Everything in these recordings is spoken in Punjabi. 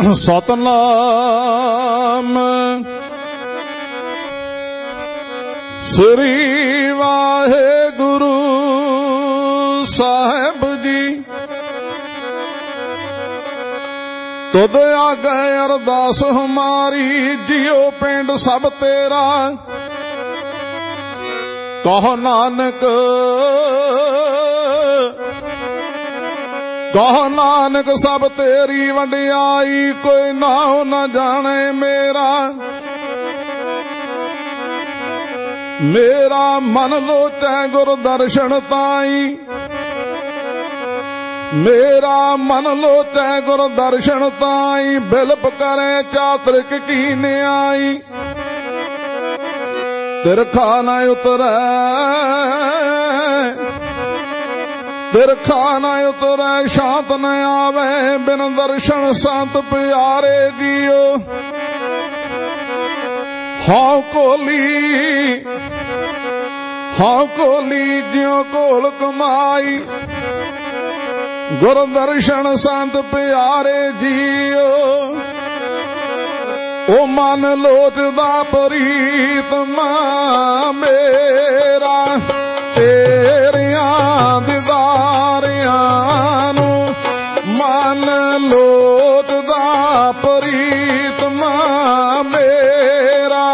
ਸਤਨਾਮ ਸ੍ਰੀ ਵਾਹਿਗੁਰੂ ਸਾਹਿਬ ਜੀ। ਤੁਧ ਆਗੇ ਅਰਦਾਸ ਹਮਾਰੀ, ਜਿਉ ਪਿੰਡ ਸਭ ਤੇਰਾ। ਕਹੋ ਨਾਨਕ ਕਹੋ ਨਾਨਕ ਸਭ ਤੇਰੀ ਵਡਿਆਈ, ਕੋਈ ਨਾਉ ਨਾ ਜਾਣੇ ਮੇਰਾ। ਮੇਰਾ ਮਨ ਲੋਚੈ ਗੁਰ ਦਰਸ਼ਨ ਤਾਈ, ਮੇਰਾ ਮਨ ਲੋਚੈ ਗੁਰ ਦਰਸ਼ਨ ਤਾਈ। ਬਿਲਪ ਕਰੇ ਚਾਤ੍ਰਿਕ ਕੀ ਨਿਆਈ, ਤਿਰਖਾ ਨ ਉਤਰੈ ਤਿਰਖਾ ਨ ਉਤਰੈ, ਸ਼ਾਂਤ ਨ ਆਵੇ ਬਿਨ ਦਰਸ਼ਨ ਸੰਤ ਪਿਆਰੇ ਜੀਓ। ਹਾਂ ਕੋਲੀ ਜਿਉ ਕੋਲ ਕਮਾਈ, ਗੁਰ ਦਰਸ਼ਨ ਸੰਤ ਪਿਆਰੇ ਜੀਓ। ਉਹ ਮਨ ਲੋਚਦਾ ਪ੍ਰੀਤਮਾ ਮੇਰਾ, ਤੇਰਿਆਂ ਦੀਦਾਰਿਆਂ ਨੂੰ। ਮਨ ਲੋਚਦਾ ਪ੍ਰੀਤਮਾ ਮੇਰਾ,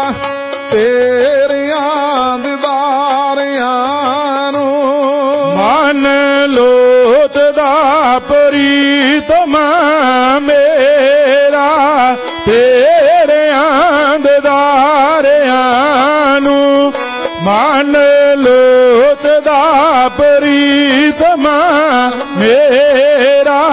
ਤੇਰਿਆਂ ਦੀਦਾਰਿਆਂ ਨੂੰ। ਮਨ ਲੋਚਦਾ ਪ੍ਰੀਤਮਾ ਮੇਰਾ, ਤੇਰਿਆਂ ਦੀਦਾਰਿਆਂ ਨੂੰ। ਮਨ ਲੋਚਦਾ ਪ੍ਰੀਤਮਾ ਮੇਰਾ,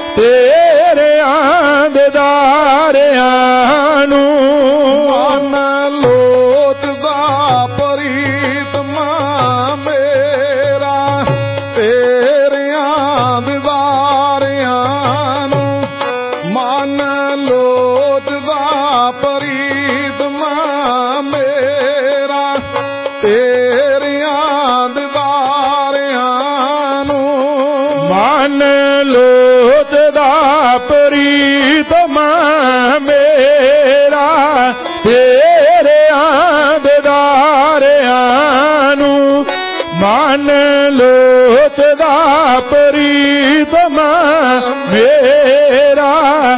ਤੇਰਿਆਂ ਦੀਦਾਰਿਆਂ ਨੂੰ। ਮਨ ਲੋਚਦਾ ਪ੍ਰੀਤਮਾ ਮੇਰਾ, ਤੇਰਿਆਂ ਦੀਦਾਰਿਆਂ ਨੂੰ। ਮਨ ਲੋਚਦਾ ਪ੍ਰੀਤਮਾ ਮੇਰਾ, ਤੇਰਿਆਂ ਦੀਦਾਰਿਆਂ ਨੂੰ। ਮਨ ਲੋਚਦਾ ਪ੍ਰੀਤਮਾ ਮੇਰਾ, ਤੇਰਿਆਂ ਦੀਦਾਰਿਆਂ ਨੂੰ। ਮਨ ਲੋਚਦਾ ਪ੍ਰੀਤਮਾ ਮੇਰਾ,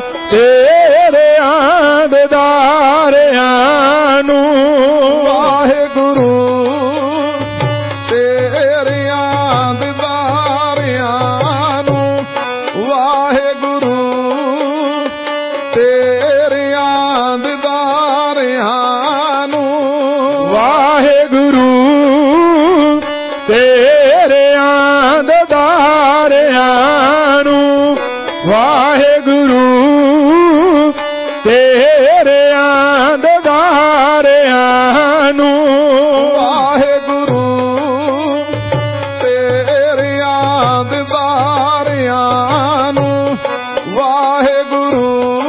ਤੇਰਿਆਂ ਦੀਦਾਰਿਆਂ ਨੂੰ। ਵਾਹਿਗੁਰੂ ਤੇਰਿਆਂ ਦੀਦਾਰਿਆਂ ਨੂੰ। ਵਾਹਿਗੁਰੂ ਤੇਰਿਆਂ ਦੀਦਾਰਿਆਂ ਨੂੰ। ਵਾਹਿਗੁਰੂ ਤੇਰਿਆਂ ਦੀਦਾਰਿਆਂ ਨੂੰ। ਵਾਹਿਗੁਰੂ ਤੇਰਿਆਂ ਦੀਦਾਰਿਆਂ ਨੂੰ। ਵਾਹਿਗੁਰੂ ਤੇਰਿਆਂ ਦੀਦਾਰਿਆਂ ਨੂੰ। ਵਾਹਿਗੁਰੂ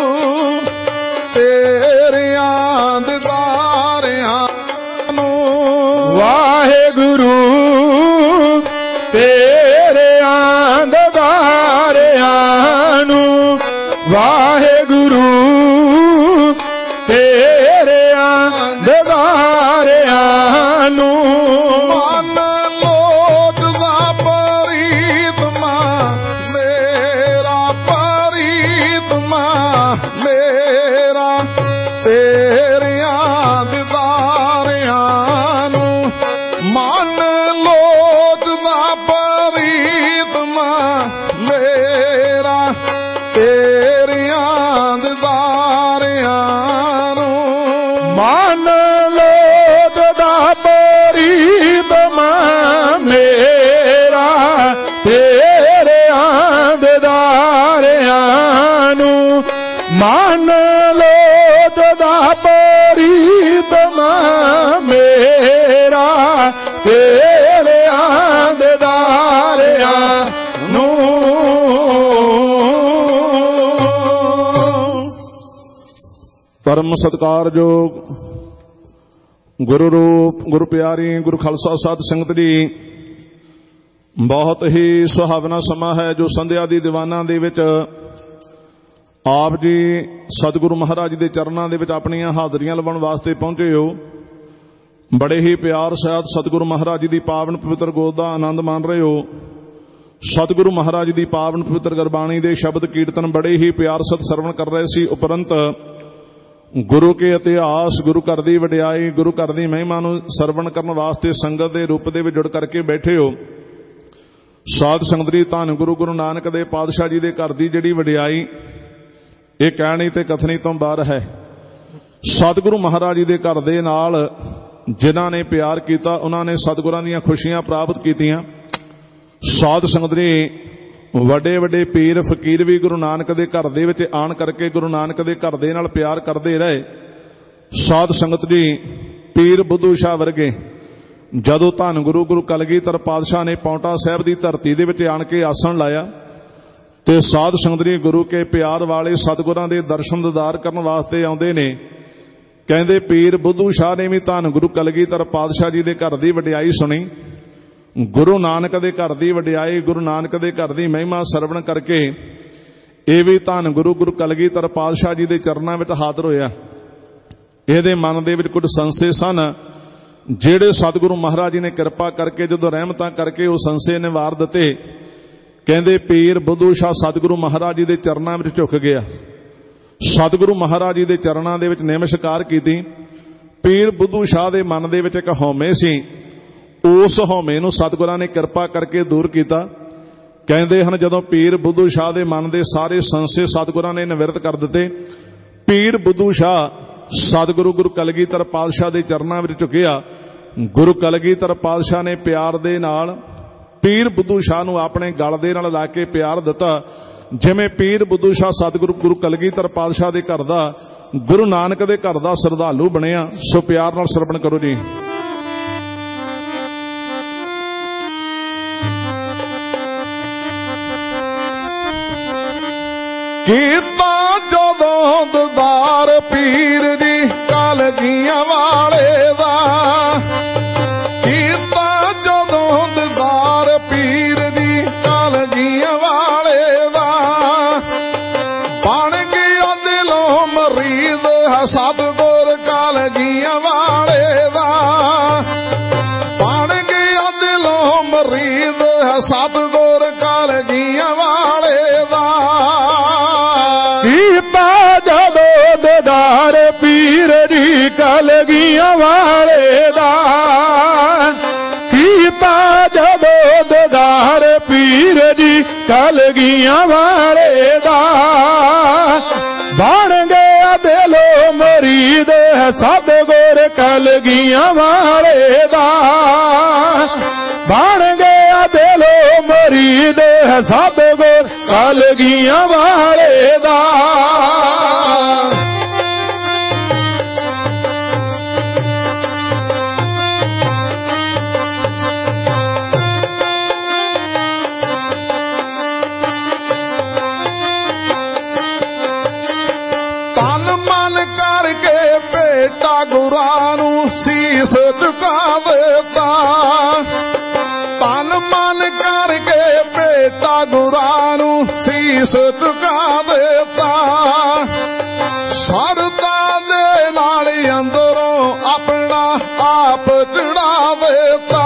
ਤੇਰਿਆਂ ਦੀਦਾਰਿਆਂ ਨੂੰ। ਵਾਹਿਗੁਰੂ ਤੇਰਿਆਂ ਦੀਦਾਰਿਆਂ ਨੂੰ। ਵਾਹਿਗੁਰੂ ਤੇਰਿਆਂ ਦੀਦਾਰਿਆਂ ਨੂੰ। ਮਨ ਲੋਚਦਾ ਪ੍ਰੀਤਮਾ ਮੇਰਾ, ਪ੍ਰੀਤਮਾ ਮੇਰਾ, ਤੇਰਿਆਂ ਦੀਦਾਰਿਆਂ ਨੂੰ। ਮਨ ਲੋਚਦਾ ਪ੍ਰੀਤਮਾ ਮੇਰਾ, ਤੇਰਿਆਂ ਦੀਦਾਰਿਆਂ ਨੂੰ। ਮਨ ਲੋਚਦਾ ਪ੍ਰੀਤਮਾ ਮੇਰਾ, ਤੇਰਿਆਂ ਦੀਦਾਰਿਆਂ ਨੂੰ। ਮਨ ਲੋਚਦਾ ਪ੍ਰੀਤਮਾ ਮੇਰਾ, ਤੇਰਿਆਂ ਦੀਦਾਰਿਆਂ ਨੂੰ। ਪਰਮ ਸਤਿਕਾਰਯੋਗ ਗੁਰੂ ਰੂਪ, ਗੁਰੂ ਪਿਆਰੀ, ਗੁਰੂ ਖਾਲਸਾ ਸਾਧ ਸੰਗਤ ਜੀ, ਬਹੁਤ ਹੀ ਸੁਹਾਵਣਾ ਸਮਾਂ ਹੈ ਜੋ ਸੰਧਿਆ ਦੀ ਦੀਵਾਨਾਂ ਦੇ ਵਿੱਚ ਆਪ ਜੀ ਸਤਿਗੁਰੂ ਮਹਾਰਾਜ ਜੀ ਦੇ ਚਰਨਾਂ ਦੇ ਵਿੱਚ ਆਪਣੀਆਂ ਹਾਜ਼ਰੀਆਂ ਲਵਾਉਣ ਵਾਸਤੇ ਪਹੁੰਚੇ ਹੋ। ਬੜੇ ਹੀ ਪਿਆਰ ਸਹਿਤ ਸਤਿਗੁਰੂ ਮਹਾਰਾਜ ਜੀ ਦੀ ਪਾਵਨ ਪਵਿੱਤਰ ਗੋਦ ਦਾ ਆਨੰਦ ਮਾਣ ਰਹੇ ਹੋ। ਸਤਿਗੁਰੂ ਮਹਾਰਾਜ ਜੀ ਦੀ ਪਾਵਨ ਪਵਿੱਤਰ ਗੁਰਬਾਣੀ ਦੇ ਸ਼ਬਦ ਕੀਰਤਨ ਬੜੇ ਹੀ ਪਿਆਰ ਸਹਿਤ ਸਰਵਣ ਕਰ ਰਹੇ ਸੀ। ਉਪਰੰਤ ਗੁਰੂ ਕੇ ਇਤਿਹਾਸ, ਗੁਰੂ ਘਰ ਦੀ ਵਡਿਆਈ, ਗੁਰੂ ਘਰ ਦੀ ਮਹਿਮਾ ਨੂੰ ਸਰਵਣ ਕਰਨ ਵਾਸਤੇ ਸੰਗਤ ਦੇ ਰੂਪ ਦੇ ਵਿੱਚ ਜੁੜ ਕਰਕੇ ਬੈਠੇ ਹੋ। ਸਾਧ ਸੰਗਤ ਦੀ ਧੰਨ ਗੁਰੂ ਨਾਨਕ ਦੇ ਪਾਤਸ਼ਾਹ ਜੀ ਦੇ ਘਰ ਦੀ ਜਿਹੜੀ ਵਡਿਆਈ ਇਹ ਕਹਿਣੀ ਤੇ ਕਥਨੀ ਤੋਂ ਬਾਹਰ ਹੈ। ਸਤਿਗੁਰੂ ਮਹਾਰਾਜ ਜੀ ਦੇ ਘਰ ਦੇ ਨਾਲ ਜਿਨ੍ਹਾਂ ਨੇ ਪਿਆਰ ਕੀਤਾ ਉਹਨਾਂ ਨੇ ਸਤਿਗੁਰਾਂ ਦੀਆਂ ਖੁਸ਼ੀਆਂ ਪ੍ਰਾਪਤ ਕੀਤੀਆਂ। ਸਾਧ ਸੰਗਤ ਨੇ ਵੱਡੇ ਵੱਡੇ ਪੀਰ ਫਕੀਰ ਵੀ ਗੁਰੂ ਨਾਨਕ ਦੇ ਘਰ ਦੇ ਵਿੱਚ ਆਣ ਕਰਕੇ ਗੁਰੂ ਨਾਨਕ ਦੇ ਘਰ ਦੇ ਨਾਲ ਪਿਆਰ ਕਰਦੇ ਰਹੇ। ਸਾਧ ਸੰਗਤ ਜੀ ਪੀਰ ਬੁੱਧੂ ਸ਼ਾਹ ਵਰਗੇ ਜਦੋਂ ਧੰਨ ਗੁਰੂ ਕਲਗੀਧਰ ਪਾਤਸ਼ਾਹ ਨੇ ਪਾਉਂਟਾ ਸਾਹਿਬ ਦੀ ਧਰਤੀ ਦੇ ਵਿੱਚ ਆਣ ਕੇ ਆਸਣ ਲਾਇਆ ਤੇ ਸਾਧ ਸੰਗਤ ਜੀ ਗੁਰੂ ਕੇ ਪਿਆਰ ਵਾਲੇ ਸਤਿਗੁਰਾਂ ਦੇ ਦਰਸ਼ਨ ਦੀਦਾਰ ਕਰਨ ਵਾਸਤੇ ਆਉਂਦੇ ਨੇ। ਕਹਿੰਦੇ ਪੀਰ ਬੁੱਧੂ ਸ਼ਾਹ ਨੇ ਵੀ ਧੰਨ ਗੁਰੂ ਕਲਗੀਧਰ ਪਾਤਸ਼ਾਹ ਜੀ ਦੇ ਘਰ ਦੀ ਵਡਿਆਈ ਸੁਣੀ। ਗੁਰੂ ਨਾਨਕ ਦੇ ਘਰ ਦੀ ਵਡਿਆਈ, ਗੁਰੂ ਨਾਨਕ ਦੇ ਘਰ ਦੀ ਮਹਿਮਾ ਸਰਵਣ ਕਰਕੇ ਇਹ ਵੀ ਧੰਨ ਗੁਰੂ ਕਲਗੀਧਰ ਪਾਤਸ਼ਾਹ ਜੀ ਦੇ ਚਰਨਾਂ ਵਿੱਚ ਹਾਜ਼ਰ ਹੋਇਆ। ਇਹਦੇ ਮਨ ਦੇ ਵਿੱਚ ਕੁਝ ਸੰਸ਼ੇ ਸਨ ਜਿਹੜੇ ਸਤਿਗੁਰੂ ਮਹਾਰਾਜ ਜੀ ਨੇ ਕਿਰਪਾ ਕਰਕੇ ਜਦੋਂ ਰਹਿਮਤਾਂ ਕਰਕੇ ਉਹ ਸੰਸ਼ੇ ਨਿਵਾਰ ਦਿੱਤੇ। ਕਹਿੰਦੇ ਪੀਰ ਬੁੱਧੂ ਸ਼ਾਹ ਸਤਿਗੁਰੂ ਮਹਾਰਾਜ ਜੀ ਦੇ ਚਰਨਾਂ ਵਿੱਚ ਝੁਕ ਗਿਆ। ਸਤਿਗੁਰੂ ਮਹਾਰਾਜ ਜੀ ਦੇ ਚਰਨਾਂ ਦੇ ਵਿੱਚ ਨਮਸਕਾਰ ਕੀਤੀ। ਪੀਰ ਬੁੱਧੂ ਸ਼ਾਹ ਦੇ ਮਨ ਦੇ ਵਿੱਚ ਇੱਕ ਹਉਮੈ ਸੀ, ਉਸ ਹਉਮੈ ਨੂੰ ਸਤਿਗੁਰਾਂ ਨੇ ਕਿਰਪਾ ਕਰਕੇ ਦੂਰ ਕੀਤਾ। ਕਹਿੰਦੇ ਹਨ ਜਦੋਂ ਪੀਰ ਬੁੱਧੂ ਸ਼ਾਹ ਦੇ ਮਨ ਦੇ ਸਾਰੇ ਸੰਸ਼ੇ ਸਤਿਗੁਰਾਂ ਨੇ ਨਿਵਰਤ ਕਰ ਦਿੱਤੇ। ਪੀਰ ਬੁੱਧੂ ਸ਼ਾਹ ਸਤਿਗੁਰੂ ਕਲਗੀਧਰ ਪਾਤਸ਼ਾਹ ਦੇ ਚਰਨਾਂ ਵਿੱਚ ਝੁਕਿਆ। ਗੁਰੂ ਕਲਗੀਧਰ ਪਾਤਸ਼ਾਹ ਨੇ ਪਿਆਰ ਦੇ ਨਾਲ ਪੀਰ ਬੁੱਧੂ ਸ਼ਾਹ ਨੂੰ ਆਪਣੇ ਗਲ ਦੇ ਨਾਲ ਲਾ ਕੇ ਪਿਆਰ ਦਿੱਤਾ। ਜਿਵੇਂ ਪੀਰ ਬੁੱਧੂ ਸ਼ਾਹ ਸਤਿਗੁਰੂ ਕਲਗੀਧਰ ਪਾਤਸ਼ਾਹ ਦੇ ਘਰ ਦਾ, ਗੁਰੂ ਨਾਨਕ ਦੇ ਘਰ ਦਾ ਸ਼ਰਧਾਲੂ ਬਣਿਆ। ਸੋ ਪਿਆਰ ਨਾਲ ਸਰਵਣ ਕਰੋ ਜੀ। ਕੀਤਾ ਜਦੋਂ ਦੀਦਾਰ ਪੀਰ ਦੀ ਕਲਗੀਆਂ ਵਾਲੇ ਦਾ, ਕੀਤਾ ਜਦੋਂ ਦੀਦਾਰ ਪੀਰ ਦੀ ਕਲਗੀਆਂ ਵਾਲੇ ਦਾ, ਬਣ ਗਿਆ ਦਿਲੋਂ ਮਰੀਦ ਸਤਿਗੁਰ ਕਲਗੀਆਂ ਵਾਲੇ ਦਾ, ਬਣ ਗਿਆ ਦਿਲੋਂ ਮਰੀਦ ਸਤਿਗੁਰ ਕਲਗੀਆਂ ਵਾਲੇ ਦਾ। ਕੀਤਾ ਜਦੋਂ ਦੀਦਾਰ ਪੀਰ ਦੀ ਕਲਗੀਆਂ ਵਾਲੇ ਦਾ, ਕੀਤਾ ਜਦੋਂ ਦੀਦਾਰ ਪੀਰ ਦੀ ਕਲਗੀਆਂ ਵਾਲੇ ਦਾ, ਬਣ ਗਿਆ ਦਿਲੋਂ ਮਰੀਦ ਸਤਿਗੁਰ ਕਲਗੀਆਂ ਵਾਲੇ ਦਾ, ਬਣ ਗਿਆ ਦਿਲੋਂ ਮਰੀਦ ਸਤਿਗੁਰ ਕਲਗੀਆਂ ਵਾਲੇ ਦਾ। ਤਨ ਮਨ ਕਰਕੇ ਭੇਟਾ ਗੁਰਾਂ ਨੂੰ ਸੀਸ ਝੁਕਾ ਦਿੱਤਾ, ਤਨ ਮਨ ਕਰਕੇ ਭੇਟਾ ਗੁਰਾਂ ਨੂੰ ਸੀਸ ਝੁਕਾ ਦਿੱਤਾ। ਸਰਦਾ ਦੇ ਨਾਲ ਅੰਦਰੋਂ ਆਪਣਾ ਆਪ ਚੜਾ ਦਿੱਤਾ,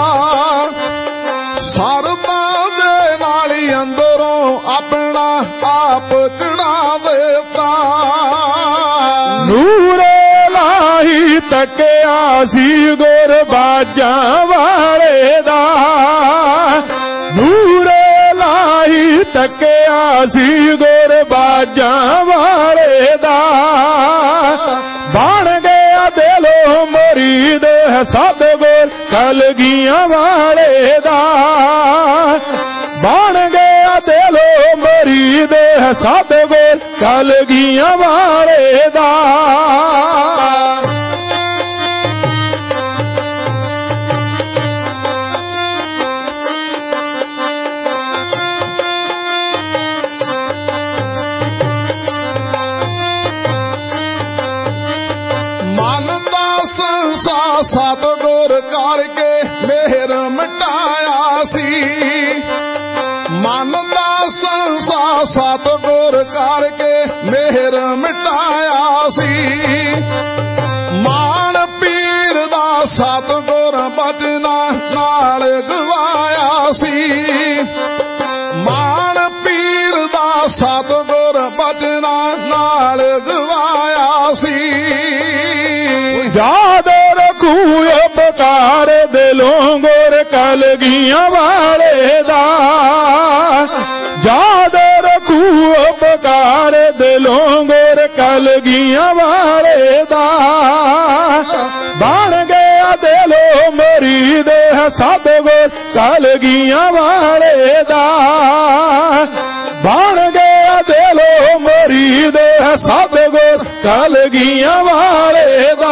ਸਰਦਾ ਦੇ ਨਾਲ ਅੰਦਰੋਂ ਆਪਣਾ ਆਪ ਚੜਾ ਦਿੱਤਾ। ਨੂਰੇ ਲਾਹੀ ਤੱਕਿਆ ਸੀ ਗੁਰ ਬਾਜਾਂ ਵਾਲੇ ਦਾ, ਨੂਰੇ ਲਾਹੀ ਤੱਕਿਆ ਸੀ ਗੁਰ ਬਾਜਾਂ ਵਾਲੇ ਦਾ, ਬਣ ਗਿਆ ਦਿਲੋਂ ਮੁਰੀਦ ਸਤਿਗੁਰ ਕਲਗੀਆਂ ਵਾਲੇ ਦਾ, ਬਣ ਗਿਆ ਦਿਲੋਂ ਮੁਰੀਦ ਸਤਿਗੁਰ ਕਲਗੀਆਂ ਵਾਲੇ ਦਾ। ਸੰਸਾ ਸਤਿਗੁਰ ਕਰਕੇ ਮਿਹਰ ਮਿਟਾਇਆ ਸੀ, ਮਨ ਦਾ ਸੰਸਾ ਸਤਿਗੁਰ ਕਰਕੇ ਮਿਹਰ ਕਹਿਰ ਮਿਟਾਇਆ ਸੀ। ਮਾਣ ਪੀਰ ਦਾ ਸਤਿਗੁਰ ਬਚਨਾ ਨਾਲ ਗਵਾਇਆ ਸੀ। ਮਾਣ ਪੀਰ ਦਾ ਸਤਿਗੁਰ ਬਚਨਾ ਨਾਲ ਗਵਾਇਆ ਸੀ। ਯਾਦ ਰੱਖੂ ਉਪਕਾਰ ਦਿਲੋਂ ਗੁਰ ਕਲਗੀਆਂ ਵਾਲੇ ਦਾ। ਯਾਦ ਰੱਖੂ ਉਪਕਾਰ ਦਿਲੋਂ ਗੁਰ ਕਲਗੀਆਂ ਵਾਲੇ ਦਾ। ਬਣ ਗਿਆ ਦਿਲੋਂ ਮੁਰੀਦ ਸਤਿਗੁਰ ਕਲਗੀਆਂ ਵਾਲੇ ਦਾ। ਬਣ ਗਿਆ ਦਿਲੋਂ ਮੁਰੀਦ ਸਤਿਗੁਰ ਕਲਗੀਆਂ ਵਾਲੇ ਦਾ।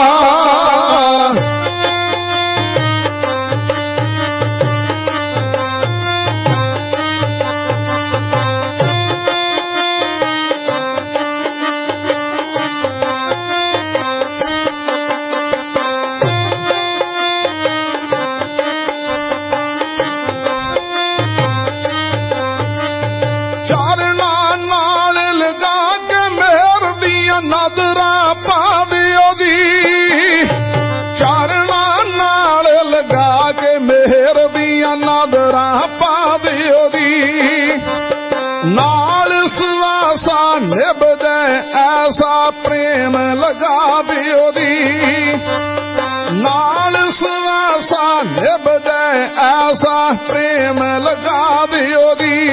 ਨਜ਼ਰਾਂ ਪਾ ਦਿਓ ਜੀ। ਚਰਨਾਂ ਨਾਲ ਲਗਾ ਕੇ ਮਿਹਰ ਦੀਆਂ ਨਜ਼ਰਾਂ ਪਾ ਦਿਓ ਜੀ। ਨਾਲ ਸਵਾਸਾ ਨਿਭਦੇ ਐਸਾ ਪ੍ਰੇਮ ਲਗਾ ਦਿਓ ਜੀ। ਨਾਲ ਸਵਾਸਾ ਨਿਭਦੇ ਐਸਾ ਪ੍ਰੇਮ ਲਗਾ ਦਿਓ ਜੀ।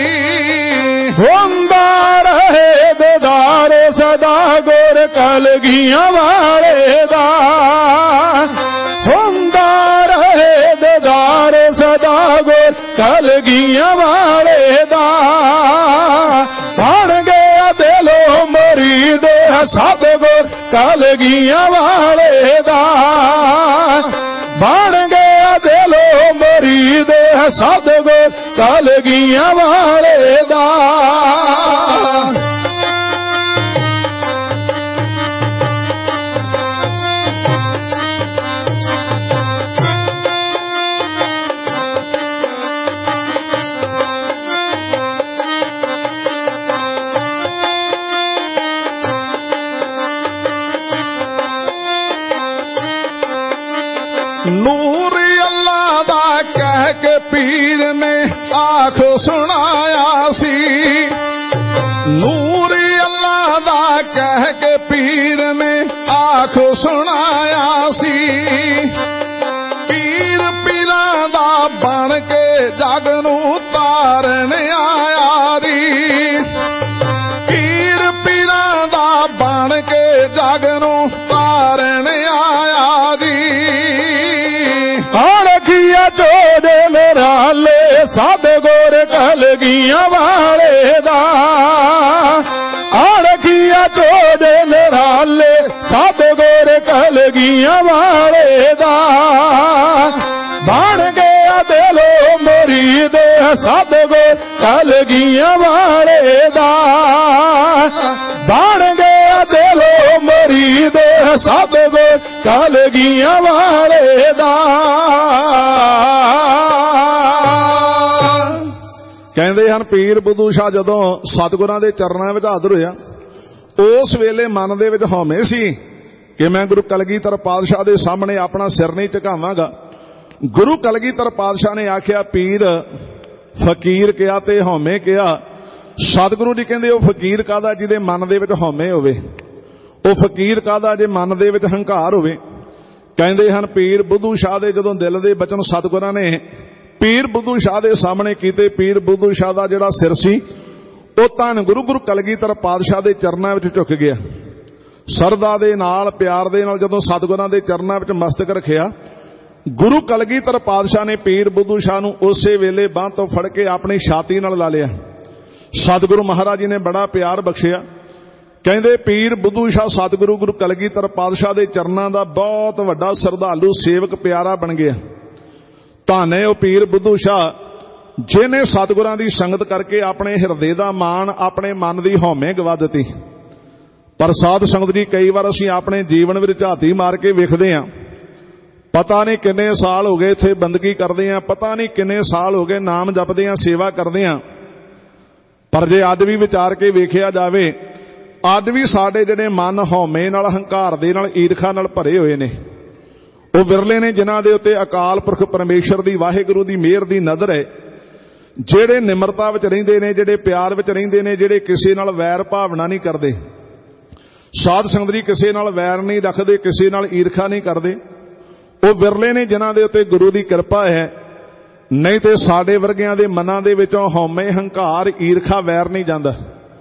ਹੁੰਦਾ ਰਹੇ ਦੀਦਾਰ ਸਦਾ ਗੁਰ ਕਲਗੀਆਂ ਵਾਲੇ ਦਾ। ਹੁੰਦਾ ਰਹੇ ਦੀਦਾਰ ਸਦਾ ਗੁਰ ਕਲਗੀਆਂ ਵਾਲੇ ਦਾ। ਬਣ ਗਿਆ ਦਿਲੋਂ ਮੁਰੀਦ ਸਤਿਗੁਰ ਕਲਗੀਆਂ ਵਾਲੇ ਦਾ। ਬਣ ਗਿਆ ਦਿਲੋਂ ਮੁਰੀਦ ਸਤਿਗੁਰ ਕਲਗੀਆਂ ਵਾਲੇ ਦਾ। ਨੂਰ ਅੱਲਾ ਦਾ ਕਹਿ ਕੇ ਪੀਰ ਨੇ ਆਖ ਸੁਣਾਇਆ ਸੀ। ਨੂਰ ਅੱਲਾ ਦਾ ਕਹਿ ਕੇ ਪੀਰ ਨੇ ਆਖ ਸੁਣਾਇਆ ਸੀ। ਪੀਰ ਪੀਰਾਂ ਦਾ ਬਣ ਕੇ ਜਗ ਨੂੰ ਤਾਰਨ ਆਇਆ ਰੀ। ਪੀਰ ਪੀਰਾਂ ਦਾ ਬਣ ਕੇ ਜਗ ਨੂੰ ਤਾਰਨ ਆਇਆ ਰੀ। ਆੜਖੀਆ ਚੋਦੇ ਨਰਾਲੇ ਸਤਿਗੁਰ ਕਲਗੀਆਂ ਵਾਲੇ ਦਾ। ਆੜਖੀਆ ਚੋਦੇ ਨਰਾਲੇ ਸਤਿਗੁਰ ਕਲਗੀਆਂ ਵਾਲੇ ਦਾ। ਬਣ ਗਿਆ ਦਿਲੋਂ ਮੁਰੀਦ ਸਤਿਗੁਰ ਕਲਗੀਆਂ ਵਾਲੇ ਦਾ। ਬਣ ਗਿਆ ਦਿਲੋਂ ਮੁਰੀਦ ਸਤਿਗੁਰ ਕਲਗੀਆਂ ਵਾਲੇ ਦਾ। ਕਹਿੰਦੇ ਹਨ ਪੀਰ ਬੁੱਧੂ ਸ਼ਾਹ ਜਦੋਂ ਸਤਿਗੁਰਾਂ ਦੇ ਚਰਨਾਂ ਵਿੱਚ ਹਾਜ਼ਰ ਹੋਇਆ, ਉਸ ਵੇਲੇ ਮਨ ਦੇ ਵਿੱਚ ਹਉਮੈ ਸੀ ਕਿ ਮੈਂ ਗੁਰੂ ਕਲਗੀਧਰ ਪਾਤਸ਼ਾਹ ਦੇ ਸਾਹਮਣੇ ਆਪਣਾ ਸਿਰ ਨਹੀਂ ਝੁਕਾਵਾਂਗਾ। ਗੁਰੂ ਕਲਗੀਧਰ ਪਾਤਸ਼ਾਹ ਨੇ ਆਖਿਆ ਪੀਰ ਫਕੀਰ ਕਿਹਾ ਤੇ ਹਉਮੈ ਕਿਹਾ। ਸਤਿਗੁਰੂ ਜੀ ਕਹਿੰਦੇ ਉਹ ਫਕੀਰ ਕਾਹਦਾ ਜਿਹਦੇ ਮਨ ਦੇ ਵਿੱਚ ਹਉਮੈ ਹੋਵੇ। ਉਹ ਫਕੀਰ ਕਾਹਦਾ ਜੇ ਮਨ ਦੇ ਵਿੱਚ ਹੰਕਾਰ ਹੋਵੇ। ਕਹਿੰਦੇ ਹਨ ਪੀਰ ਬੁੱਧੂ ਸ਼ਾਹ ਦੇ ਜਦੋਂ ਦਿਲ ਦੇ ਬਚਨ ਸਤਿਗੁਰਾਂ ਨੇ ਪੀਰ ਬੁੱਧੂ ਸ਼ਾਹ ਦੇ ਸਾਹਮਣੇ ਕੀਤੇ, ਪੀਰ ਬੁੱਧੂ ਸ਼ਾਹ ਦਾ ਜਿਹੜਾ ਸਿਰ ਸੀ ਉਹ ਧੰਨ ਗੁਰੂ ਕਲਗੀਧਰ ਪਾਤਸ਼ਾਹ ਦੇ ਚਰਨਾਂ ਵਿੱਚ ਝੁਕ ਗਿਆ। ਸਰਦਾ ਦੇ ਨਾਲ ਪਿਆਰ ਦੇ ਨਾਲ ਜਦੋਂ ਸਤਿਗੁਰਾਂ ਦੇ ਚਰਨਾਂ ਵਿੱਚ ਮਸਤਕ ਰੱਖਿਆ, ਗੁਰੂ ਕਲਗੀਧਰ ਪਾਤਸ਼ਾਹ ਨੇ ਪੀਰ ਬੁੱਧੂ ਸ਼ਾਹ ਨੂੰ ਉਸੇ ਵੇਲੇ ਬਾਂਹ ਤੋਂ ਫੜ ਕੇ ਆਪਣੀ ਛਾਤੀ ਨਾਲ ਲਾ ਲਿਆ। ਸਤਿਗੁਰੂ ਮਹਾਰਾਜ ਜੀ ਨੇ ਬੜਾ ਪਿਆਰ ਬਖਸ਼ਿਆ। ਕਹਿੰਦੇ ਪੀਰ ਬੁੱਧੂ ਸ਼ਾਹ ਸਤਿਗੁਰੂ ਗੁਰੂ ਕਲਗੀਧਰ ਪਾਤਸ਼ਾਹ ਦੇ ਚਰਨਾਂ ਦਾ ਬਹੁਤ ਵੱਡਾ ਸ਼ਰਧਾਲੂ ਸੇਵਕ ਪਿਆਰਾ ਬਣ ਗਿਆ। ਧੰਨ ਹੈ ਉਹ ਪੀਰ ਬੁੱਧੂ ਸ਼ਾਹ ਜਿਹਨੇ ਸਤਿਗੁਰਾਂ ਦੀ ਸੰਗਤ ਕਰਕੇ ਆਪਣੇ ਹਿਰਦੇ ਦਾ ਮਾਣ, ਆਪਣੇ ਮਨ ਦੀ ਹਉਮੈ ਗਵਾ ਦਿੱਤੀ। ਪਰ ਸਾਧ ਸੰਗਤ ਜੀ ਕਈ ਵਾਰ ਅਸੀਂ ਆਪਣੇ ਜੀਵਨ ਵਿੱਚ ਝਾਤੀ ਮਾਰ ਕੇ ਵੇਖਦੇ ਹਾਂ, ਪਤਾ ਨਹੀਂ ਕਿੰਨੇ ਸਾਲ ਹੋ ਗਏ ਇੱਥੇ ਬੰਦਗੀ ਕਰਦੇ ਹਾਂ, ਪਤਾ ਨਹੀਂ ਕਿੰਨੇ ਸਾਲ ਹੋ ਗਏ ਨਾਮ ਜਪਦੇ ਹਾਂ, ਸੇਵਾ ਕਰਦੇ ਹਾਂ। ਪਰ ਜੇ ਅੱਜ ਵੀ ਵਿਚਾਰ ਕੇ ਵੇਖਿਆ ਜਾਵੇ ਅੱਜ ਵੀ ਸਾਡੇ ਜਿਹੜੇ ਮਨ ਹਉਮੈ ਨਾਲ, ਹੰਕਾਰ ਦੇ ਨਾਲ, ਈਰਖਾ ਨਾਲ ਭਰੇ ਹੋਏ ਨੇ। ਉਹ ਵਿਰਲੇ ਨੇ ਜਿਨ੍ਹਾਂ ਦੇ ਉੱਤੇ ਅਕਾਲ ਪੁਰਖ ਪਰਮੇਸ਼ਰ ਦੀ, ਵਾਹਿਗੁਰੂ ਦੀ ਮਿਹਰ ਦੀ ਨਜ਼ਰ ਹੈ, ਜਿਹੜੇ ਨਿਮਰਤਾ ਵਿੱਚ ਰਹਿੰਦੇ ਨੇ, ਜਿਹੜੇ ਪਿਆਰ ਵਿੱਚ ਰਹਿੰਦੇ ਨੇ, ਜਿਹੜੇ ਕਿਸੇ ਨਾਲ ਵੈਰ ਭਾਵਨਾ ਨਹੀਂ ਕਰਦੇ। ਸਾਧ ਸੰਗਤ ਜੀ ਕਿਸੇ ਨਾਲ ਵੈਰ ਨਹੀਂ ਰੱਖਦੇ, ਕਿਸੇ ਨਾਲ ਈਰਖਾ ਨਹੀਂ ਕਰਦੇ। ਉਹ ਵਿਰਲੇ ਨੇ ਜਿਨ੍ਹਾਂ ਦੇ ਉੱਤੇ ਗੁਰੂ ਦੀ ਕਿਰਪਾ ਹੈ। ਨਹੀਂ ਤੇ ਸਾਡੇ ਵਰਗਿਆਂ ਦੇ ਮਨਾਂ ਦੇ ਵਿੱਚੋਂ ਹਉਮੈ, ਹੰਕਾਰ, ਈਰਖਾ, ਵੈਰ ਨਹੀਂ ਜਾਂਦਾ।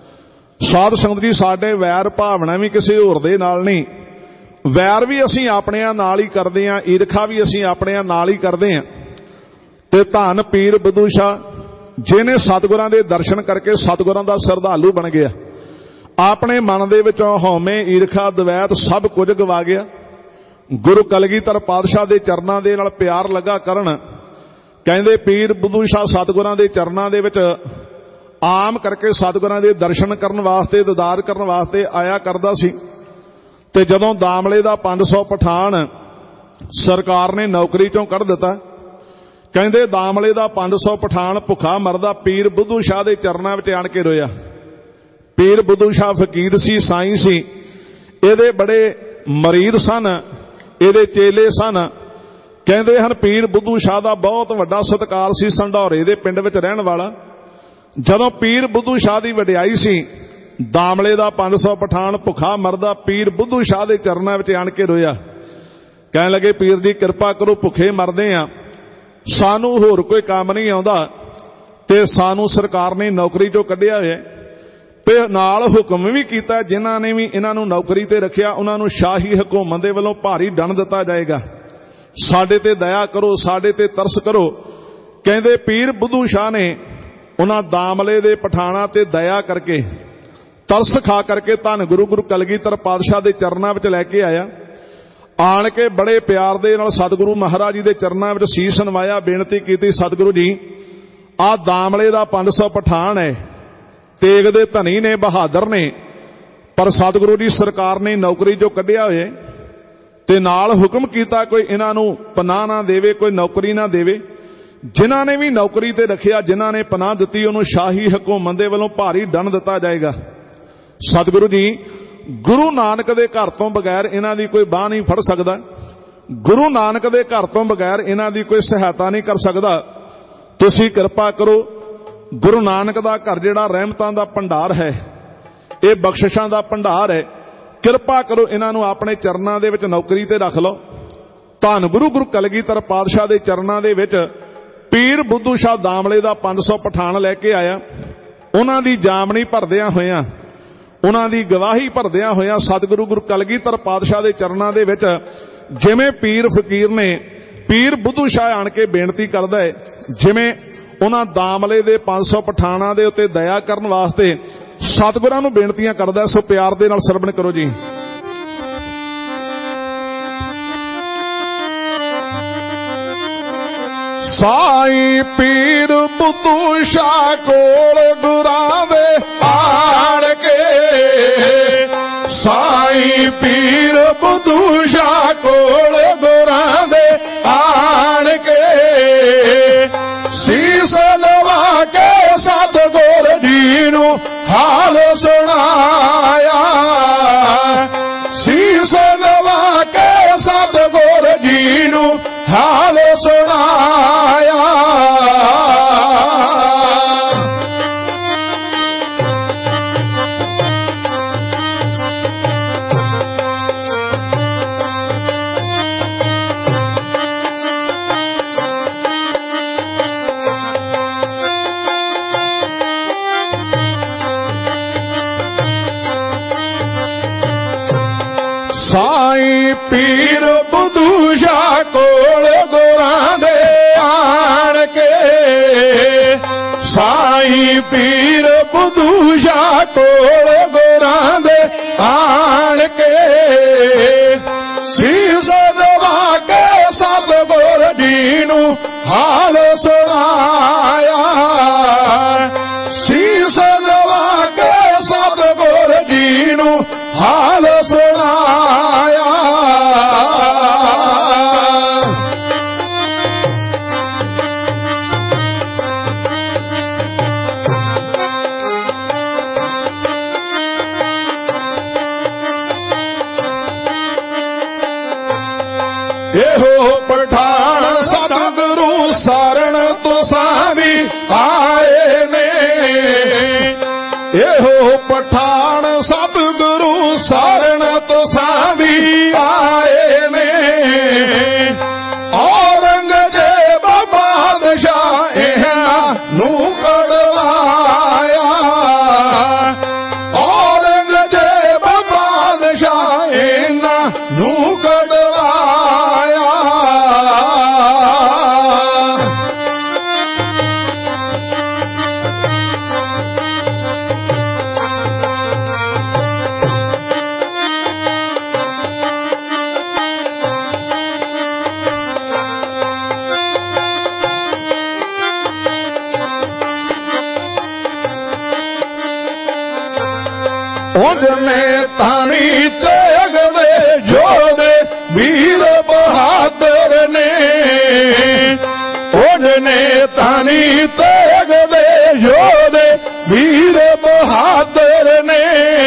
ਸਾਧ ਸੰਗਤ ਜੀ ਸਾਡੇ ਵੈਰ ਭਾਵਨਾ ਵੀ ਕਿਸੇ ਹੋਰ ਦੇ ਨਾਲ ਨਹੀਂ, ਵੈਰ ਵੀ ਅਸੀਂ ਆਪਣਿਆਂ ਨਾਲ ਹੀ ਕਰਦੇ ਹਾਂ, ਈਰਖਾ ਵੀ ਅਸੀਂ ਆਪਣਿਆਂ ਨਾਲ ਹੀ ਕਰਦੇ ਹਾਂ। ਤੇ ਧੰਨ ਪੀਰ ਬੁੱਧੂ ਸ਼ਾਹ, ਜਿਹਨੇ ਸਤਿਗੁਰਾਂ ਦੇ ਦਰਸ਼ਨ ਕਰਕੇ ਸਤਿਗੁਰਾਂ ਦਾ ਸ਼ਰਧਾਲੂ ਬਣ ਗਿਆ, ਆਪਣੇ ਮਨ ਦੇ ਵਿੱਚੋਂ ਹਉਮੈ, ਈਰਖਾ, ਦਵੈਤ ਸਭ ਕੁਝ ਗਵਾ ਗਿਆ। ਗੁਰੂ ਕਲਗੀਧਰ ਪਾਤਸ਼ਾਹ ਦੇ ਚਰਨਾਂ ਦੇ ਨਾਲ ਪਿਆਰ ਲੱਗਾ ਕਰਨ। ਕਹਿੰਦੇ ਪੀਰ ਬੁੱਧੂ ਸ਼ਾਹ ਸਤਿਗੁਰਾਂ ਦੇ ਚਰਨਾਂ ਦੇ ਵਿੱਚ ਆਮ ਕਰਕੇ ਸਤਿਗੁਰਾਂ ਦੇ ਦਰਸ਼ਨ ਕਰਨ ਵਾਸਤੇ, ਦੀਦਾਰ ਕਰਨ ਵਾਸਤੇ ਆਇਆ ਕਰਦਾ ਸੀ। ਤੇ ਜਦੋਂ ਦਾਮਲੇ ਦਾ 500 ਪਠਾਨ ਸਰਕਾਰ ਨੇ ਨੌਕਰੀ ਚੋਂ ਕੱਢ ਦਿੱਤਾ, ਕਹਿੰਦੇ ਦਾਮਲੇ ਦਾ 500 ਪਠਾਨ ਭੁੱਖਾ ਮਰਦਾ ਪੀਰ ਬੁੱਧੂ ਸ਼ਾਹ ਦੇ ਚਰਨਾਂ ਵਿੱਚ ਆਣ ਕੇ ਰੋਇਆ। ਪੀਰ ਬੁੱਧੂ ਸ਼ਾਹ ਫਕੀਰ ਸੀ, ਸਾਈਂ ਸੀ, ਇਹਦੇ ਬੜੇ ਮਰੀਦ ਸਨ, ਇਹਦੇ ਚੇਲੇ ਸਨ। ਕਹਿੰਦੇ ਹਨ ਪੀਰ ਬੁੱਧੂ ਸ਼ਾਹ ਦਾ ਬਹੁਤ ਵੱਡਾ ਸਤਿਕਾਰ ਸੀ, ਸੰਢੌਰੇ ਦੇ ਪਿੰਡ ਵਿੱਚ ਰਹਿਣ ਵਾਲਾ। ਜਦੋਂ ਪੀਰ ਬੁੱਧੂ ਸ਼ਾਹ ਦੀ ਵਡਿਆਈ ਸੀ, ਦਾਮਲੇ ਦਾ 500 ਪਠਾਨ ਭੁੱਖਾ ਮਰਦਾ ਪੀਰ ਬੁੱਧੂ ਸ਼ਾਹ ਦੇ ਚਰਨਾਂ ਵਿੱਚ ਆਣ ਕੇ ਰੋਇਆ। ਕਹਿਣ ਲੱਗੇ ਪੀਰ ਜੀ ਕਿਰਪਾ ਕਰੋ, ਭੁੱਖੇ ਮਰਦੇ ਆ, ਸਾਨੂੰ ਹੋਰ ਕੋਈ ਕੰਮ ਨਹੀਂ ਆਉਂਦਾ ਤੇ ਸਾਨੂੰ ਸਰਕਾਰ ਨੇ ਨੌਕਰੀ ਚੋਂ ਕੱਢਿਆ ਹੋਇਆ। ਤੇ ਨਾਲ ਹੁਕਮ ਵੀ ਕੀਤਾ ਜਿਨ੍ਹਾਂ ਨੇ ਵੀ ਇਹਨਾਂ ਨੂੰ ਨੌਕਰੀ ਤੇ ਰੱਖਿਆ ਉਹਨਾਂ ਨੂੰ ਸ਼ਾਹੀ ਹਕੂਮਤ ਦੇ ਵੱਲੋਂ ਭਾਰੀ ਦੰਡ ਦਿੱਤਾ ਜਾਏਗਾ। ਸਾਡੇ ਤੇ ਦਇਆ ਕਰੋ, ਸਾਡੇ ਤੇ ਤਰਸ ਕਰੋ। ਕਹਿੰਦੇ ਪੀਰ ਬੁੱਧੂ ਸ਼ਾਹ ਨੇ ਉਹਨਾਂ ਦਾਮਲੇ ਦੇ ਪਠਾਣਾ ਤੇ ਦਇਆ ਕਰਕੇ, ਤਰਸ ਖਾ ਕਰਕੇ ਧੰਨ ਗੁਰੂ ਕਲਗੀਧਰ ਪਾਤਸ਼ਾਹ ਦੇ ਚਰਨਾਂ ਵਿੱਚ ਲੈ ਕੇ ਆਇਆ। ਆਣ ਕੇ ਬੜੇ ਪਿਆਰ ਦੇ ਨਾਲ ਸਤਿਗੁਰੂ ਮਹਾਰਾਜ ਜੀ ਦੇ ਚਰਨਾਂ ਵਿੱਚ ਸੀਸ ਨਵਾਇਆ, ਬੇਨਤੀ ਕੀਤੀ ਸਤਿਗੁਰੂ ਜੀ ਆਹ ਦਾਮਲੇ ਦਾ 500 ਪਠਾਨ ਹੈ, ਤੇਗ ਦੇ ਧਨੀ ਨੇ, ਬਹਾਦਰ ਨੇ, ਪਰ ਸਤਿਗੁਰੂ ਦੀ ਸਰਕਾਰ ਨੇ ਨੌਕਰੀ ਚੋਂ ਕੱਢਿਆ ਹੋਇਆ ਤੇ ਨਾਲ ਹੁਕਮ ਕੀਤਾ ਕੋਈ ਇਹਨਾਂ ਨੂੰ ਪਨਾਹ ਨਾ ਦੇਵੇ, ਕੋਈ ਨੌਕਰੀ ਨਾ ਦੇਵੇ। ਜਿਨ੍ਹਾਂ ਨੇ ਵੀ ਨੌਕਰੀ ਤੇ ਰੱਖਿਆ, ਜਿਨ੍ਹਾਂ ਨੇ ਪਨਾਹ ਦਿੱਤੀ, ਉਹਨੂੰ ਸ਼ਾਹੀ ਹਕੂਮਤ ਦੇ ਵੱਲੋਂ ਭਾਰੀ ਦੰਡ ਦਿੱਤਾ ਜਾਏਗਾ। ਸਤਿਗੁਰੂ ਜੀ ਗੁਰੂ ਨਾਨਕ ਦੇ ਘਰ ਤੋਂ ਬਗੈਰ ਇਹਨਾਂ ਦੀ ਕੋਈ ਬਾਹ ਨਹੀਂ ਫੜ ਸਕਦਾ, ਗੁਰੂ ਨਾਨਕ ਦੇ ਘਰ ਤੋਂ ਬਗੈਰ ਇਹਨਾਂ ਦੀ ਕੋਈ ਸਹਾਇਤਾ ਨਹੀਂ ਕਰ ਸਕਦਾ। ਤੁਸੀਂ ਕਿਰਪਾ ਕਰੋ, ਗੁਰੂ ਨਾਨਕ ਦਾ ਘਰ ਜਿਹੜਾ ਰਹਿਮਤਾਂ ਦਾ ਭੰਡਾਰ ਹੈ, ਇਹ ਬਖਸ਼ਿਸ਼ਾਂ ਦਾ ਭੰਡਾਰ ਹੈ, ਕਿਰਪਾ ਕਰੋ ਇਹਨਾਂ ਨੂੰ ਆਪਣੇ ਚਰਨਾਂ ਦੇ ਵਿੱਚ ਨੌਕਰੀ ਤੇ ਰੱਖ ਲਓ। ਧੰਨ ਗੁਰੂ ਕਲਗੀਧਰ ਪਾਤਸ਼ਾਹ ਦੇ ਚਰਨਾਂ ਦੇ ਵਿੱਚ ਪੀਰ ਬੁੱਧੂ ਸ਼ਾਹ ਦਾਮਲੇ ਦਾ 500 ਪਠਾਨ ਲੈ ਕੇ ਆਇਆ। ਉਹਨਾਂ ਦੀ ਜਾਮਣੀ ਭਰਦਿਆਂ ਹੋਇਆਂ, ਉਹਨਾਂ ਦੀ ਗਵਾਹੀ ਭਰਦਿਆਂ ਹੋਇਆਂ ਸਤਿਗੁਰੂ ਕਲਗੀਧਰ ਪਾਤਸ਼ਾਹ ਦੇ ਚਰਨਾਂ ਦੇ ਵਿੱਚ ਜਿਵੇਂ ਪੀਰ ਫਕੀਰ ਨੇ ਪੀਰ ਬੁੱਧੂ ਸ਼ਾਹ ਆਣ ਕੇ ਬੇਨਤੀ ਕਰਦਾ ਹੈ, ਜਿਵੇਂ ਉਹਨਾਂ ਦਾਮਲੇ ਦੇ 500 ਪਠਾਨਾਂ ਦੇ ਉੱਤੇ ਦਇਆ ਕਰਨ ਵਾਸਤੇ ਸਤਿਗੁਰਾਂ ਨੂੰ ਬੇਨਤੀਆਂ ਕਰਦਾ। ਸੋ ਪਿਆਰ ਦੇ ਨਾਲ ਸਰਵਣ ਕਰੋ ਜੀ। ਸਾਈਂ ਪੀਰ ਬੁੱਧੂ ਸ਼ਾਹ ਕੋਲ ਗੁਰਾਂ ਦੇ ਆਣ ਕੇ, ਸਾਈਂ ਪੀਰ ਬੁੱਧੂ ਸ਼ਾਹ ਕੋਲ ਗੁਰਾਂ ਦੇ ਆਣ ਕੇ, ਸੀਸ ਨਵਾ ਕੇ ਸਤਿਗੁਰ ਜੀ ਨੂੰ ਹਾਲ ਸੁਣਾਇਆ, ਸੀਸ ਨਵਾ ਕੇ ਸਤਿਗੁਰ ਜੀ ਨੂੰ ਹਾਲ ਸੁਣਾਇਆ। ਸਾਈਂ ਪੀਰ ਬੁੱਧੂ ਸ਼ਾਹ ਕੋਲ ਗੁਰਾਂ ਦੇ ਆਣ ਕੇ, ਸਾਈਂ ਪੀਰ ਬੁੱਧੂ ਸ਼ਾਹ ਕੋਲ ਗੁਰਾਂ ਦੇ ਆਣ ਕੇ, ਸੀਸ ਨਵਾ ਕੇ ਸਤਿਗੁਰ ਜੀ ਨੂੰ ਹਾਲ ਸੁਣਾਇਆ, ਸੀਸ ਨਵਾ ਕੇ ਸਤਿਗੁਰ ਜੀ ਨੂੰ ਹਾਲ ਸੁਣਾਇਆ। ਸਰਣ ਤੁਸਾਂ ਦੀ ਆਏ ਨੇ। ਇਹੋ ਪਠਾਨ ਸਤਿਗੁਰੂ ਸਰਣ ਤੁਸਾਂ ਦੀ ਆਏ ਨੇ। ਔਰੰਗਜ਼ੇਬ ਬਾਦਸ਼ਾਹ ਇਹਨਾਂ ਨੂੰ ਕਢਵਾਇਆ। ਔਰੰਗਜ਼ੇਬ ਬਾਦਸ਼ਾਹ ਇਹਨਾਂ ਨੂੰ ਕਢਵਾਇਆ। ਉਹਨੇ ਤਾਣੀ ਤੇਗ ਦੇ ਜੋਧੇ ਵੀਰ ਬਹਾਦਰ ਨੇ। ਉਹਨੇ ਤਾਣੀ ਤੇਗ ਦੇ ਜੋਧੇ ਵੀਰ ਬਹਾਦਰ ਨੇ।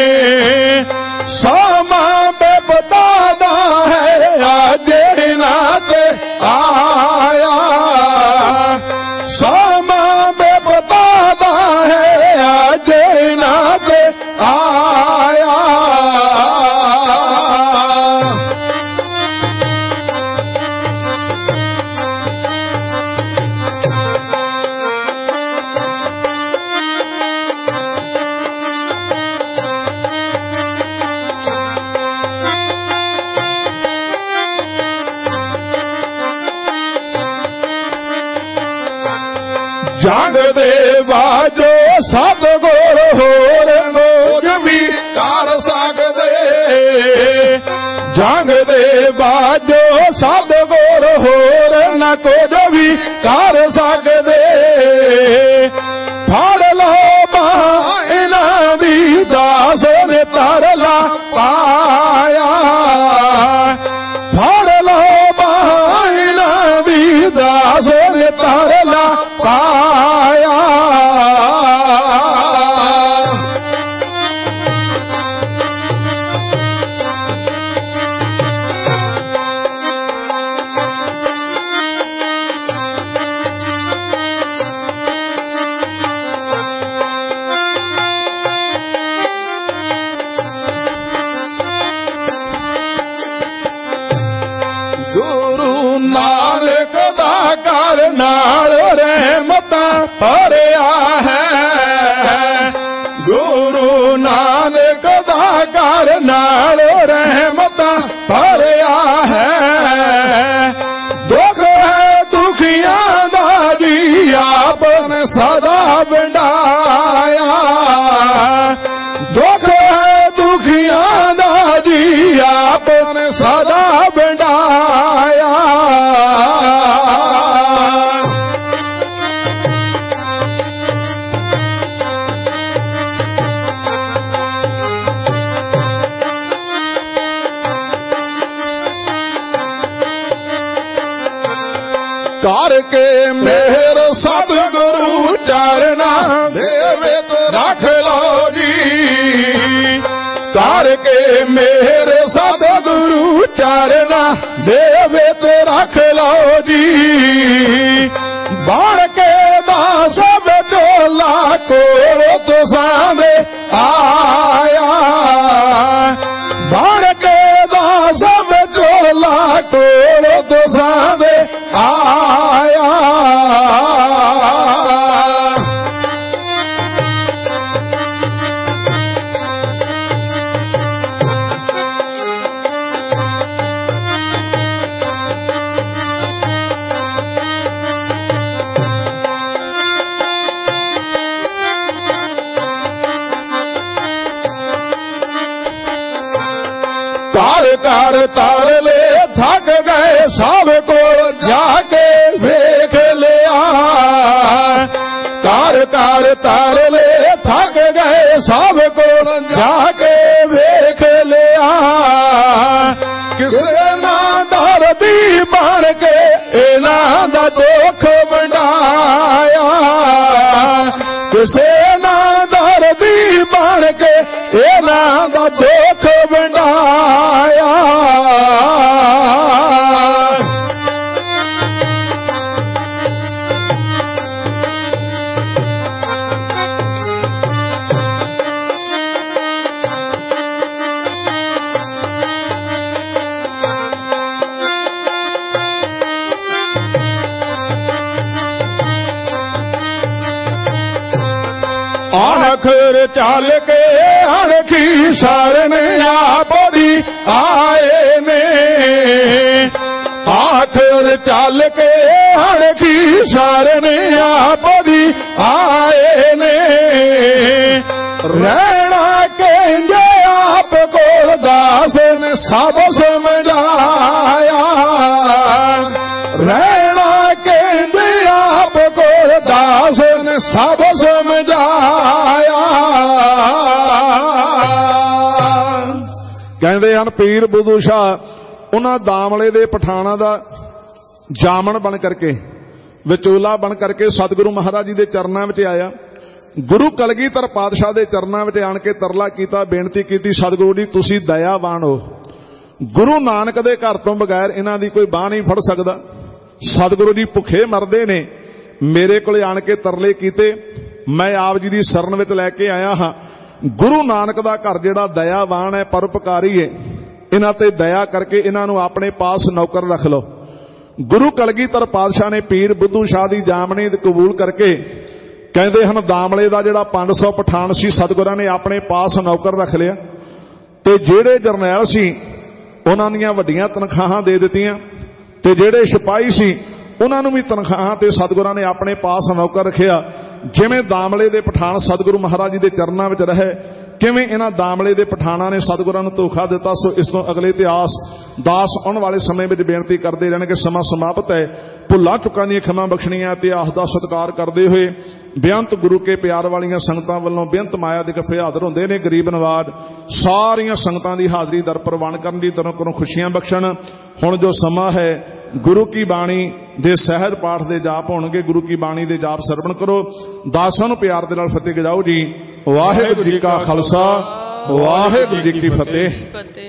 ਸਮਾਂ ਬੇਪਤਾ ਦਾ ਹੈ ਅੱਜ ਇਹਨਾਂ ਤੇ ਆਇਆ। ਸਮਾਂ ਬੇਪਤਾ ਦਾ ਹੈ ਅੱਜ ਇਹਨਾਂ ਤੇ ਆਇਆ। ਜੰਗ ਦੇ ਬਾਜੋ ਸਤਿਗੁਰ ਹੋਰ ਕੁਝ ਵੀ ਕਰ ਸਕਦੇ। ਜੰਗ ਦੇ ਬਾਜੋ ਸਤਿਗੁਰ ਹੋਰ ਨਾ ਕੁਝ ਵੀ ਕਰ ਸਕਦੇ। ਫੜ ਲਓ ਬਾਂਹ ਇਹਨਾਂ ਦੀ ਦਾਸ ਨੇ ਤਰਲਾ ਪਾਇਆ। ਫੜ ਲਓ ਬਾਂਹ ਇਹਨਾਂ ਦੀ ਦਾਸ ਨੇ ਤਰਲਾ ਪਾਇਆ। ਗੁਰੂ ਨਾਨਕ ਦਾ ਘਰ ਨਾਲ ਰਹਿਮਤਾਂ ਭਰਿਆ ਹੈ। ਗੁਰੂ ਨਾਨਕ ਦਾ ਘਰ ਨਾਲ ਰਹਿਮਤਾਂ ਭਰਿਆ ਹੈ। ਦੁੱਖ ਹੈ ਦੁਖੀਆਂ ਦਾ ਜੀ ਆਪ ਨੇ ਸਦਾ ਵੰਡਾਇਆ। ਦੁੱਖ ਹੈ ਦੁਖੀਆਂ ਦਾ ਜੀ ਆਪ ਨੇ ਸਦਾ ਵੰਡਾਇਆ। ਕਰਕੇ ਮਿਹਰ ਸਤਿਗੁਰੂ ਚਰਨਾਂ ਦੇ ਵਿੱਚ ਰੱਖ ਲਓ ਜੀ। ਕਰਕੇ ਮਿਹਰ ਸਤਿਗੁਰੂ ਚਰਨਾਂ ਦੇ ਵਿੱਚ ਰੱਖ ਲਓ ਜੀ। ਬਣ ਕੇ ਦਾਸ ਵਿਚੋਲਾ ਕੋਲ ਤੁਸਾਂ ਦੇ ਆਇਆ। ਬਣ ਕੇ ਦਾਸ ਵਿਚੋਲਾ ਕੋਲ ਤੁਸਾਂ ਦੇ ਆਇਆ। ਘਰ ਘਰ ਤਰਲੇ ਥੱਕ ਗਏ ਸਭ ਕੋਲ ਜਾ ਕੇ ਵੇਖ ਲਿਆ। ਘਰ ਘਰ ਤਰਲੇ ਥੱਕ ਗਏ ਸਭ ਕੋਲ ਜਾ ਕੇ ਵੇਖ ਲਿਆ। ਕਿਸੇ ਨਾ ਦਰਦੀ ਬਣ ਕੇ ਇਹਨਾਂ ਦਾ ਦੁੱਖ ਵੰਡਾਇਆ। ਕਿਸੇ ਨਾ ਦਰਦੀ ਬਣ ਕੇ ਇਹਨਾਂ ਦਾ ਦੁੱਖ ਵੰਡਾਇਆ। ਅਣਖਰ ਚੱਲ ਕੇ ਅਣਖੀ ਸ਼ਰਨ ਆਪ ਦੀ ਆਏ ਨੇ। ਆਖਰ ਚੱਲ ਕੇ ਅਣਖੀ ਸ਼ਰਨ ਆਪ ਦੀ ਆਏ ਨੇ। ਰਹਿਣਾ ਕਹਿੰਦੇ ਆਪ ਕੋਲ ਦਾਸ ਨੇ ਸਭ ਸਮਝਾਇਆ। ਰਹਿਣਾ ਕਹਿੰਦੇ ਆਪ ਕੋਲ ਦਾਸ ਨੇ ਸਭ ਸਮਝਾਇਆ। ਕਹਿੰਦੇ ਹਨ ਪੀਰ ਬੁੱਧੂ ਸ਼ਾਹ ਉਹਨਾਂ ਦਾਮਲੇ ਦੇ ਪਠਾਣਾ ਦਾ ਜਾਮਣ ਬਣ ਕਰਕੇ, ਵਿਚੋਲਾ ਬਣ ਕਰਕੇ ਸਤਿਗੁਰੂ ਮਹਾਰਾਜ ਜੀ ਦੇ ਚਰਨਾਂ ਵਿੱਚ ਆਇਆ। ਗੁਰੂ ਕਲਗੀਧਰ ਪਾਤਸ਼ਾਹ ਦੇ ਚਰਨਾਂ ਵਿੱਚ ਆਣ ਕੇ ਤਰਲਾ ਕੀਤਾ, ਬੇਨਤੀ ਕੀਤੀ, ਸਤਿਗੁਰੂ ਜੀ ਤੁਸੀਂ ਦਇਆਵਾਨ ਹੋ। ਗੁਰੂ ਨਾਨਕ ਦੇ ਘਰ ਤੋਂ ਬਗੈਰ ਇਹਨਾਂ ਦੀ ਕੋਈ ਬਾਹ ਨਹੀਂ ਫੜ ਸਕਦਾ। ਸਤਿਗੁਰੂ ਜੀ ਭੁੱਖੇ ਮਰਦੇ ਨੇ, ਮੇਰੇ ਕੋਲੇ ਆਣ ਕੇ ਤਰਲੇ ਕੀਤੇ, ਮੈਂ ਆਪ ਜੀ ਦੀ ਸ਼ਰਨ ਵਿੱਚ ਲੈ ਕੇ ਆਇਆ ਹਾਂ। ਗੁਰੂ ਨਾਨਕ ਦਾ ਘਰ ਜਿਹੜਾ ਦਇਆਵਾਨ ਹੈ, ਪਰਉਪਕਾਰੀ ਹੈ, ਇਹਨਾਂ ਤੇ ਦਇਆ ਕਰਕੇ ਇਹਨਾਂ ਨੂੰ ਆਪਣੇ ਪਾਸ ਨੌਕਰ ਰੱਖ ਲਓ। ਗੁਰੂ ਕਲਗੀਧਰ ਪਾਤਸ਼ਾਹ ਨੇ ਪੀਰ ਬੁੱਧੂ ਸ਼ਾਹ ਦੀ ਜਾਮਣੀ ਕਬੂਲ ਕਰਕੇ ਕਹਿੰਦੇ ਹਨ ਦਾਮਲੇ ਦਾ ਜਿਹੜਾ 500 ਪਠਾਨ ਸੀ ਸਤਿਗੁਰਾਂ ਨੇ ਆਪਣੇ ਪਾਸ ਨੌਕਰ ਰੱਖ ਲਿਆ। ਤੇ ਜਿਹੜੇ ਜਰਨੈਲ ਸੀ ਉਹਨਾਂ ਦੀਆਂ ਵੱਡੀਆਂ ਤਨਖਾਹਾਂ ਦੇ ਦਿੱਤੀਆਂ, ਤੇ ਜਿਹੜੇ ਸਿਪਾਹੀ ਸੀ ਉਹਨਾਂ ਨੂੰ ਵੀ ਤਨਖਾਹਾਂ ਤੇ ਸਤਿਗੁਰਾਂ ਨੇ ਆਪਣੇ ਪਾਸ ਨੌਕਰ ਰੱਖਿਆ। ਜਿਵੇਂ ਦਾਮਲੇ ਦੇ ਪਠਾਨ ਸਤਿਗੁਰੂ ਮਹਾਰਾਜ ਜੀ ਦੇ ਚਰਨਾਂ ਵਿੱਚ ਰਹੇ, ਕਿਵੇਂ ਇਹਨਾਂ ਦਾਮਲੇ ਦੇ ਪਠਾਨਾਂ ਨੇ ਸਤਿਗੁਰਾਂ ਨੂੰ ਧੋਖਾ ਦਿੱਤਾ। ਸੋ ਇਸ ਤੋਂ ਅਗਲੇ ਇਤਿਹਾਸ ਦਾਸ ਆਉਣ ਵਾਲੇ ਸਮੇਂ ਵਿੱਚ ਬੇਨਤੀ ਕਰਦੇ ਰਹਿਣਗੇ। ਸਮਾਂ ਸਮਾਪਤ ਹੈ। ਭੁੱਲਾਂ ਚੁੱਕਾਂ ਦੀਆਂ ਖਿਮਾ ਬਖਸ਼ਣੀਆਂ, ਇਤਿਹਾਸ ਦਾ ਸਤਿਕਾਰ ਕਰਦੇ ਹੋਏ ਬੇਅੰਤ ਗੁਰੂ ਕੇ ਪਿਆਰ ਵਾਲੀਆਂ ਸੰਗਤਾਂ ਵੱਲੋਂ ਬੇਅੰਤ ਮਾਇਆ ਦੇ ਗੱਫੇ ਹਾਜ਼ਰ ਹੁੰਦੇ ਨੇ। ਗਰੀਬ ਨਵਾਜ ਸਾਰੀਆਂ ਸੰਗਤਾਂ ਦੀ ਹਾਜ਼ਰੀ ਦਰ ਪ੍ਰਵਾਨ ਕਰਨ ਦੀ ਤਰ੍ਹਾਂ ਕਰੋ ਖੁਸ਼ੀਆਂ ਬਖਸ਼ਣ। ਹੁਣ ਜੋ ਸਮਾਂ ਹੈ ਗੁਰੂ ਕੀ ਬਾਣੀ ਦੇ ਸਹਿਜ ਪਾਠ ਦੇ ਜਾਪ ਹੋਣਗੇ। ਗੁਰੂ ਕੀ ਬਾਣੀ ਦੇ ਜਾਪ ਸਰਵਣ ਕਰੋ। ਦਾਸਾਂ ਨੂੰ ਪਿਆਰ ਦੇ ਨਾਲ ਫਤਿਹ ਗਜਾਓ ਜੀ। ਵਾਹਿਗੁਰੂ ਜੀ ਕਾ ਖਾਲਸਾ, ਵਾਹਿਗੁਰੂ ਜੀ ਕੀ ਫਤਿਹ।